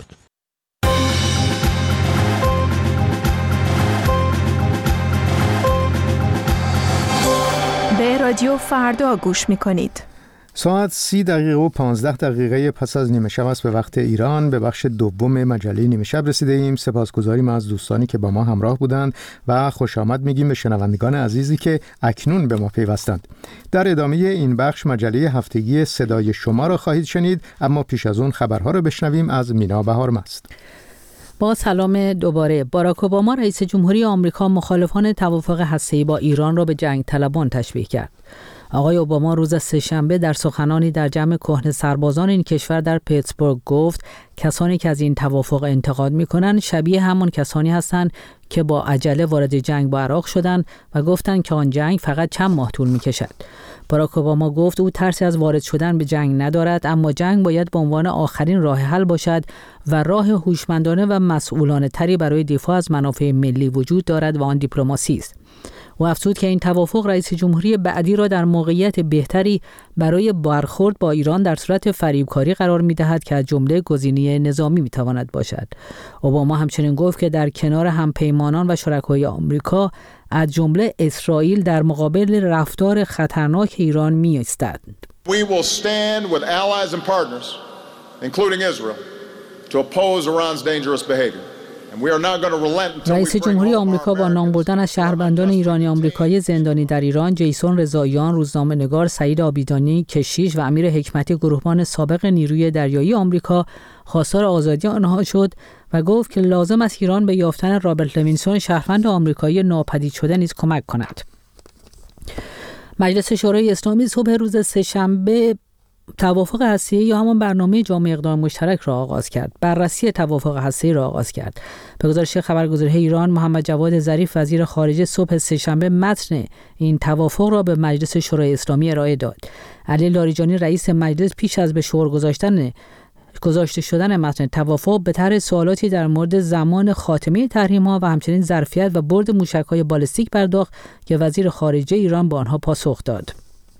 به رادیو فردا گوش می‌کنید. ساعت 30:15 پس از نیمه شب است به وقت ایران. به بخش دوم مجله نیمه شب رسیده ایم. سپاسگزاریم از دوستانی که با ما همراه بودند و خوش آمد میگیم به شنوندگان عزیزی که اکنون به ما پیوستند. در ادامه این بخش مجله هفتگی صدای شما را خواهید شنید، اما پیش از اون خبرها را بشنویم از مینا بهارمست. با سلام دوباره. باراک اوباما رئیس جمهوری آمریکا مخالفان توافق هسته‌ای با ایران را به جنگ طلبان تشبیه کرد. آقای اوباما روز سه‌شنبه در سخنانی در جمع کهنه سربازان این کشور در پیتسبورگ گفت کسانی که از این توافق انتقاد می‌کنند شبیه همان کسانی هستند که با عجله وارد جنگ با عراق شدند و گفتند که آن جنگ فقط چند ماه طول می‌کشد. باراک اوباما گفت او ترسی از وارد شدن به جنگ ندارد، اما جنگ باید به عنوان آخرین راه حل باشد و راه هوشمندانه و مسئولانه تری برای دفاع از منافع ملی وجود دارد و آن دیپلماسی است. و افزود که این توافق رئیس جمهوری بعدی را در موقعیت بهتری برای برخورد با ایران در صورت فریبکاری قرار می‌دهد که از جمله گزینه نظامی می‌تواند باشد. اوباما همچنین گفت که در کنار همپیمانان و شرکای آمریکا از جمله اسرائیل در مقابل رفتار خطرناک ایران می‌ایستد. We will stand with allies and partners, including Israel, to oppose Iran's dangerous behavior. رئیس جمهوری آمریکا با نام بردن از شهروندان ایرانی آمریکایی زندانی در ایران، جیسون رضاییان، روزنامه‌نگار سعید آبیدانی کشیش و امیر حکمتی گروهبان سابق نیروی دریایی آمریکا خواستار آزادی آنها شد و گفت که لازم است ایران به یافتن رابرت لوینسون شهروند آمریکایی ناپدید شده نیز کمک کند. مجلس شورای اسلامی صبح روز سه‌شنبه توافق هسته‌ای یا همان برنامه جامع اقدام مشترک را آغاز کرد. بررسی توافق هسته‌ای را آغاز کرد. به گزارش خبرگزاری ایران، محمد جواد ظریف وزیر خارجه صبح سه‌شنبه متن این توافق را به مجلس شورای اسلامی ارائه داد. علی لاریجانی رئیس مجلس پیش از به شعار گذاشته شدن متن توافق به طرح سوالاتی در مورد زمان خاتمه تحریم‌ها و همچنین ظرفیت و برد موشک‌های بالستیک پرداخت که وزیر خارجه ایران با آنها پاسخ داد.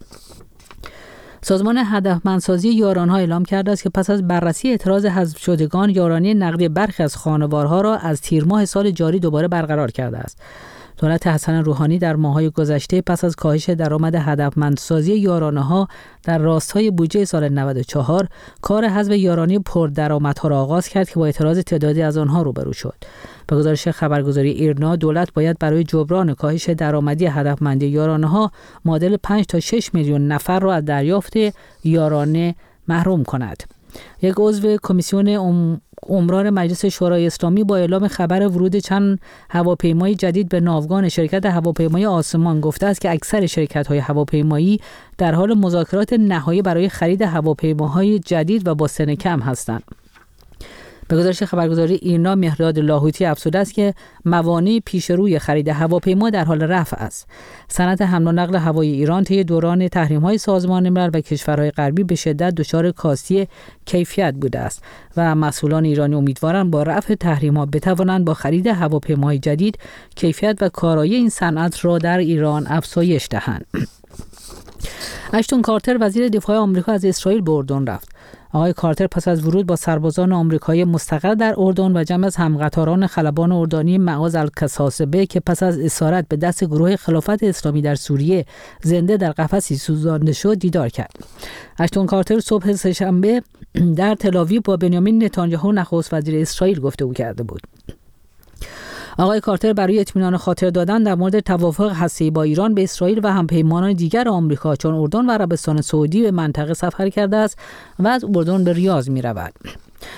سازمان هدفمندسازی یاران‌ها اعلام کرده است که پس از بررسی اعتراض حذف شدگان، یارانی نقدی برخی از خانوارها را از تیر ماه سال جاری دوباره برقرار کرده است. دولت حسن روحانی در ماه‌های گذشته پس از کاهش درآمد هدفمندسازی یارانه‌ها در راستای بودجه سال 94 کار حذف یارانی پردرآمدها را آغاز کرد که با اعتراض تعدادی از آنها روبرو شد. به گزارش خبرگزاری ایرنا، دولت باید برای جبران کاهش درآمدی هدفمندی یارانه‌ها معادل 5 تا 6 میلیون نفر را از دریافت یارانه محروم کند. یک عضو کمیسیون عمران مجلس شورای اسلامی با اعلام خبر ورود چند هواپیمای جدید به ناوگان شرکت هواپیمایی آسمان گفته است که اکثر شرکت‌های هواپیمایی در حال مذاکرات نهایی برای خرید هواپیماهای جدید و با سن کم هستند. به گزارش خبرگزاری ایرنا، مهرداد لاهوتی افزوده است که موانع پیش روی خرید هواپیما در حال رفع است. صنعت حمل و نقل هوایی ایران طی دوران تحریم‌های سازمان ملل و کشورهای غربی به شدت دچار کاستی کیفیت بوده است و مسئولان ایرانی امیدوارند با رفع تحریم‌ها بتوانند با خرید هواپیماهای جدید کیفیت و کارایی این صنعت را در ایران افزایش دهند. اشتون کارتر وزیر دفاع آمریکا از اسرائیل به اردن رفت. آقای کارتر پس از ورود با سربازان آمریکایی مستقر در اردن و جمع از همقطاران خلبان اردنی معاذ الکساسبه که پس از اسارت به دست گروه خلافت اسلامی در سوریه زنده در قفسی سوزانده شد دیدار کرد. اشتون کارتر صبح سه‌شنبه در تل‌آویو با بنیامین نتانیاهو نخست وزیر اسرائیل گفتگو کرده بود. آقای کارتر برای اطمینان خاطر دادن در مورد توافق هسته‌ای با ایران به اسرائیل و همپیمانان دیگر آمریکا چون اردن و عربستان سعودی به منطقه سفر کرده است و از اردن به ریاض می‌رود.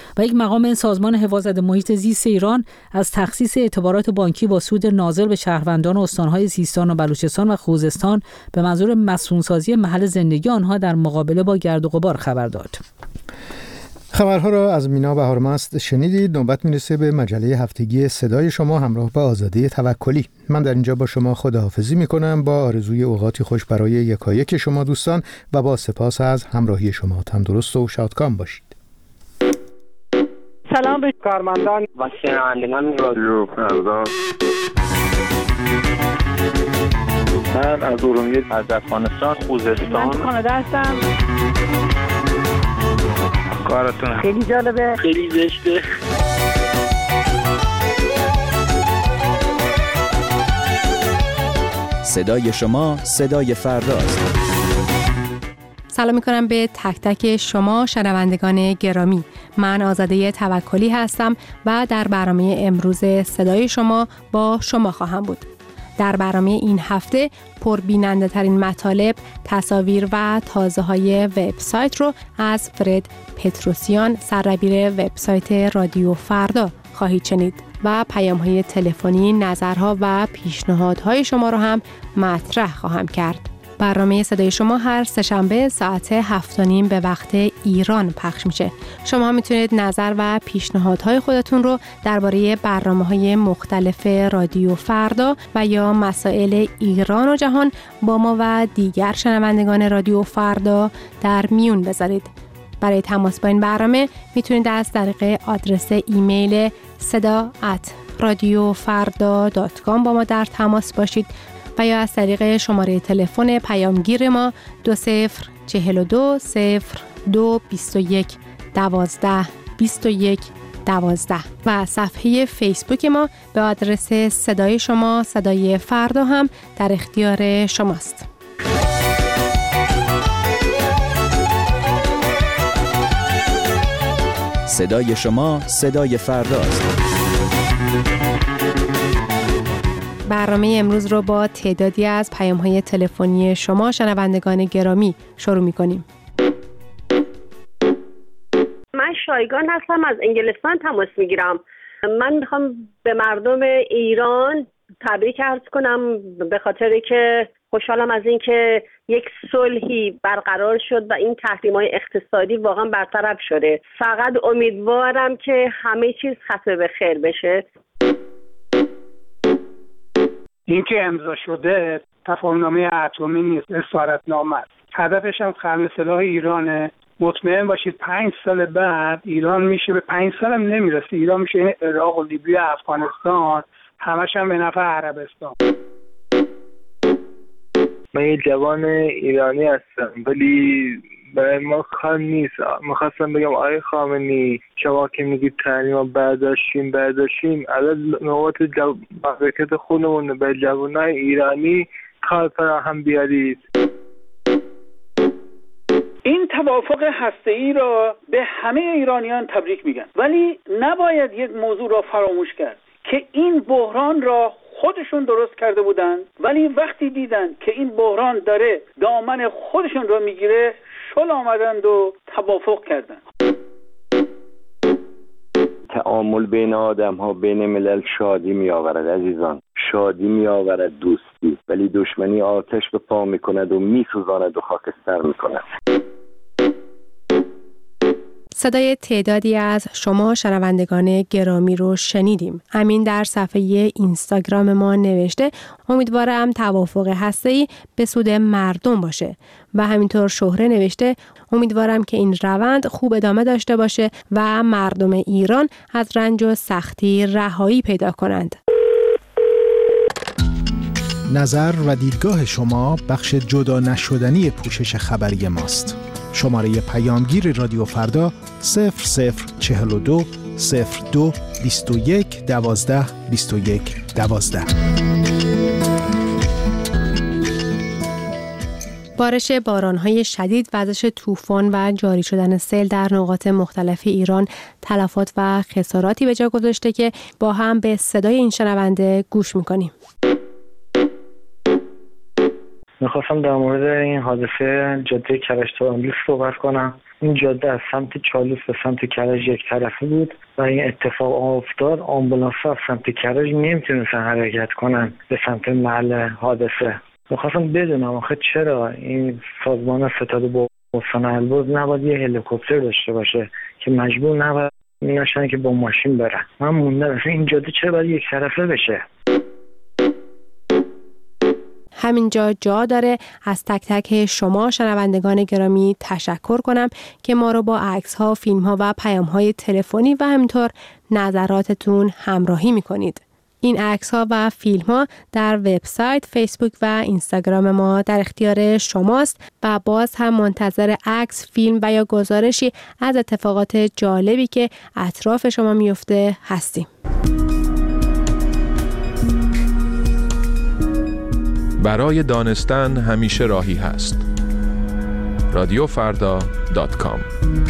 و یک مقام سازمان حفاظت محیط زیست ایران از تخصیص اعتبارات بانکی با سود نازل به شهروندان استان‌های سیستان و بلوچستان و خوزستان به منظور مسکون‌سازی محل زندگی آنها در مقابله با گرد و غبار خبر داد. خبرها را از مینا بهارمست شنیدید. نوبت میرسه به مجله هفتگی صدای شما همراه با آزاده توکلی. من در اینجا با شما خداحافظی میکنم با آرزوی اوقاتی خوش برای یکایک شما دوستان و با سپاس از همراهی شما. تندرست و شادکام باشید. سلام به کارمندان و شنوندگان رادیو فردا. من از ارومیه، از افغانستان، خوزستان. من کانادا هستم. کارتون خیلی جالبه، خیلی زشته. صدای شما صدای فرداست. سلام میکنم به تک تک شما شنوندگان گرامی. من آزاده توکلی هستم و در برنامه امروز صدای شما با شما خواهم بود. در برنامه این هفته پربیننده ترین مطالب، تصاویر و تازه های وبسایت رو از فرد پتروسیان، سردبیر وبسایت رادیو فردا خواهید شنید و پیام های تلفنی، نظرها و پیشنهادهای شما رو هم مطرح خواهم کرد. برنامه صدای شما هر سه‌شنبه ساعت 7:30 به وقت ایران پخش میشه. شما میتونید نظر و پیشنهادهای خودتون رو درباره برنامه‌های مختلف رادیو فردا و یا مسائل ایران و جهان با ما و دیگر شنوندگان رادیو فردا در میون بذارید. برای تماس با این برنامه میتونید از طریق آدرس ایمیل seda@radiofarda.com با ما در تماس باشید و یا از طریق شماره تلفن پیامگیر ما 2042 02 21 12 21 12 و صفحه فیسبوک ما به آدرس صدای شما صدای فردا هم در اختیار شماست. صدای شما صدای فرداست. برنامه امروز رو با تعدادی از پیام‌های تلفنی شما شنوندگان گرامی شروع می‌کنیم. من شایگان هستم، از انگلستان تماس می‌گیرم. من می‌خوام به مردم ایران تبریک عرض کنم به خاطر که خوشحالم از این که یک صلحی برقرار شد و این تحریم‌های اقتصادی واقعا برطرف شده. فقط امیدوارم که همه چیز ختم به خیر بشه. این که امضا شده تفاهم‌نامه اتمی نیست، اسارتنامه است. هدفش هم خلع سلاح ایرانه. مطمئن باشید 5 سال بعد ایران میشه، به 5 سال هم نمیرسه، ایران میشه عراق و لیبی و افغانستان، همش هم به نفع عربستان. من یه جوان ایرانی هستم ولی برای ما کار نیست. میخواستم بگم آقای خامنه‌ای، شما که میگید تحریما برداشتیم الان نوبت مملکت خودمون به جوانای ایرانی کار فراهم بیارید. این توافق هسته‌ای را به همه ایرانیان تبریک میگن، ولی نباید یک موضوع را فراموش کرد که این بحران را خودشون درست کرده بودن، ولی وقتی دیدن که این بحران داره دامن خودشون را میگیره شل آمدند و توافق کردن. تعامل بین آدم ها، بین ملل شادی می آورد عزیزان، شادی می آورد دوستی، ولی دشمنی آتش به پا می کند و می سوزاند و خاکستر می کند. صدای تعدادی از شما شنوندگان گرامی رو شنیدیم. امین در صفحه اینستاگرام ما نوشته امیدوارم توافق هسته‌ای به سود مردم باشه و همینطور شهره نوشته امیدوارم که این روند خوب ادامه داشته باشه و مردم ایران از رنج و سختی رهایی پیدا کنند. نظر و دیدگاه شما بخش جدا نشدنی پوشش خبری ماست. شماره پیامگیر رادیو فردا 0042 02 21 12 21 12. بارش باران‌های شدید، وزش طوفان و جاری شدن سیل در نقاط مختلف ایران تلفات و خساراتی به جا گذاشته که با هم به صدای این شنونده گوش می‌کنیم. میخواستم در مورد این حادثه جاده کرج تا امروز صحبت کنم. این جاده از سمت چالوس به سمت کرج یک طرفه بود و این اتفاق افتاد. آمبولانس ها از سمت کرج نمیتونستن حرکت کنن به سمت محل حادثه. میخواستم بدونم آخه چرا این سازمان ستاد استان البرز نباید یه هلیکوپتر داشته باشه که مجبور نباید نشن که با ماشین برن. من موندم این جاده چرا باید یک طرفه بشه؟ همینجا جا داره از تک تک شما شنوندگان گرامی تشکر کنم که ما رو با عکس‌ها، فیلم‌ها و پیام‌های تلفنی و همینطور نظراتتون همراهی می‌کنید. این عکس‌ها و فیلم‌ها در وبسایت، فیسبوک و اینستاگرام ما در اختیار شماست و باز هم منتظر عکس، فیلم و یا گزارشی از اتفاقات جالبی که اطراف شما میفته هستیم. برای دانستن همیشه راهی هست. رادیوفردا.com.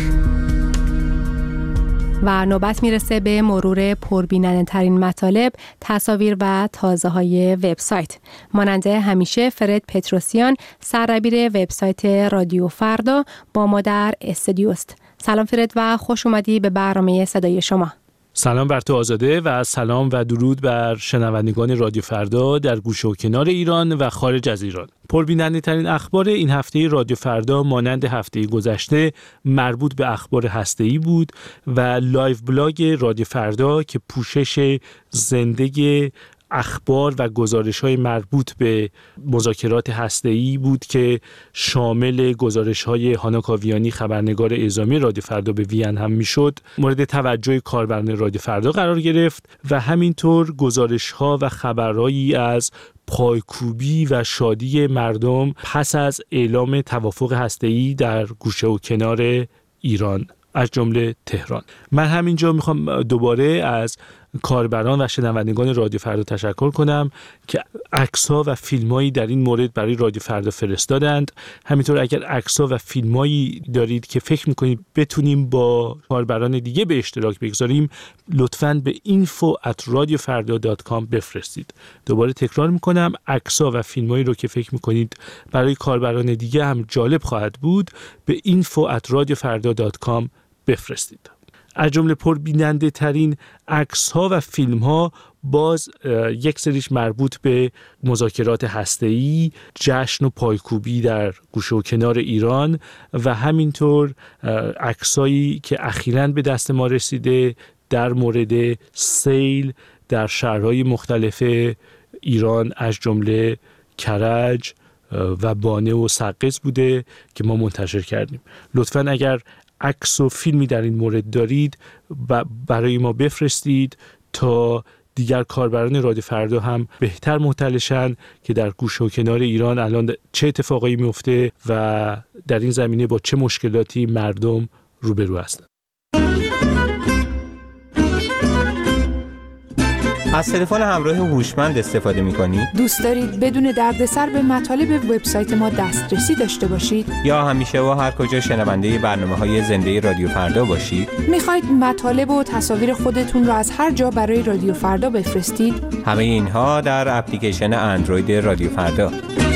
و نوبت میرسه به مرور پربیننده ترین مطالب، تصاویر و تازه های وبسایت. مانند همیشه فرد پتروسیان، سردبیر وبسایت رادیو فردا، با ما در استودیوست. سلام فرد و خوش اومدی به برنامه صدای شما. سلام بر تو آزاده و سلام و درود بر شنوندگان رادیو فردا در گوشه و کنار ایران و خارج از ایران. پربیننده ترین اخبار این هفته رادیو فردا مانند هفته گذشته مربوط به اخبار هسته‌ای بود و لایو بلاگ رادیو فردا که پوشش زنده اخبار و گزارش‌های مربوط به مذاکرات هسته‌ای بود که شامل گزارش‌های هانا کاویانی خبرنگار اعزامی رادیو فردا به وین هم میشد، مورد توجه کاربران رادیو فردا قرار گرفت و همینطور گزارش‌ها و خبرهایی از پایکوبی و شادی مردم پس از اعلام توافق هسته‌ای در گوشه و کنار ایران از جمله تهران. من همینجا میخوام دوباره از کاربران و شنوندگان رادیو فردا تشکر کنم که عکس‌ها و فیلم‌هایی در این مورد برای رادیو فردا فرستادند. همینطور اگر عکس‌ها و فیلم‌هایی دارید که فکر می‌کنید بتونیم با کاربران دیگه به اشتراک بگذاریم، لطفاً به info@radiofarda.com بفرستید. دوباره تکرار می‌کنم، عکس‌ها و فیلم‌هایی رو که فکر می‌کنید برای کاربران دیگه هم جالب خواهد بود به info@radiofarda.com بفرستید. از جمله پربیننده ترین عکس ها و فیلم ها باز یک سریش مربوط به مذاکرات هسته‌ای، جشن و پایکوبی در گوشه و کنار ایران و همینطور عکسایی که اخیراً به دست ما رسیده در مورد سیل در شهرهای مختلف ایران از جمله کرج و بانه و سقز بوده که ما منتشر کردیم. لطفاً اگر عکس و فیلمی در این مورد دارید برای ما بفرستید تا دیگر کاربران رادیو فردا هم بهتر مطلع که در گوشه و کنار ایران الان چه اتفاقایی میفته و در این زمینه با چه مشکلاتی مردم روبرو هستند. از تلفن همراه هوشمند استفاده می‌کنید؟ دوست دارید بدون دردسر به مطالب وبسایت ما دسترسی داشته باشید؟ یا همیشه و هر کجا شنونده برنامه‌های زنده رادیو فردا باشید؟ می‌خواید مطالب و تصاویر خودتون رو از هر جا برای رادیو فردا بفرستید؟ همه اینها در اپلیکیشن اندروید رادیو فردا.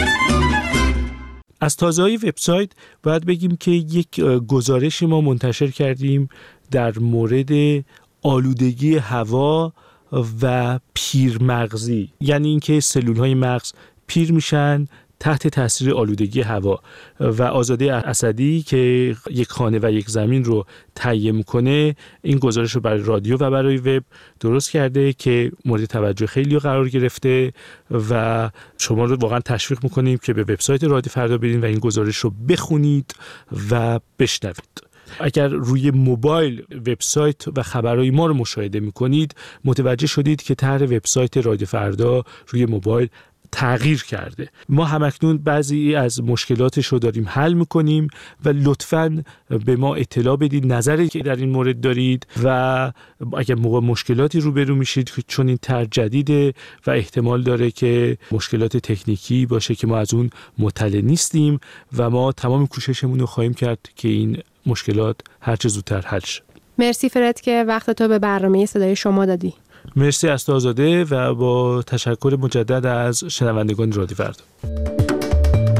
از تازه‌های وبسایت باید بگیم که یک گزارشی ما منتشر کردیم در مورد آلودگی هوا و پیرمغزی، یعنی اینکه سلول‌های مغز پیر میشن تحت تاثیر آلودگی هوا و آزاده اسدی که یک خانه و یک زمین رو تهیه میکنه این گزارش رو برای رادیو و برای وب درست کرده که مورد توجه خیلی قرار گرفته و شما رو واقعا تشویق میکنیم که به وبسایت رادیو فردا برید و این گزارش رو بخونید و بشنوید. اگر روی موبایل وبسایت و خبرهای ما رو مشاهده میکنید متوجه شدید که طرح وبسایت رادیو فردا روی موبایل تغییر کرده. ما همکنون بعضی از مشکلاتش رو داریم حل میکنیم و لطفاً به ما اطلاع بدید نظری که در این مورد دارید و اگر مشکلاتی روبرو میشید چون این طرح جدیده و احتمال داره که مشکلات تکنیکی باشه که ما از اون مطلع نیستیم و ما تمام کوششمون رو خواهیم کرد که این مشکلات هرچه زودتر حل شه. مرسی فرد که وقت تو به برنامه صدای شما دادی. مرسی از تو آزاده و با تشکر مجدد از شنوندگان رادیو فردا.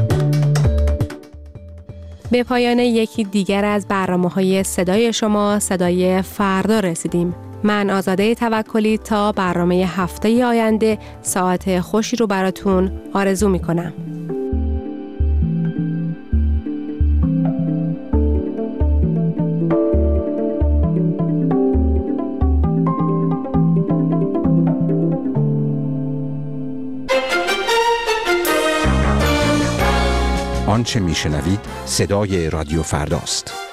به پایان یکی دیگر از برنامه‌های صدای شما، صدای فردا رسیدیم. من آزاده توکلی تا برنامه هفته آینده ساعت خوشی رو براتون آرزو می‌کنم. آنچه میشنوید صدای رادیو فرداست.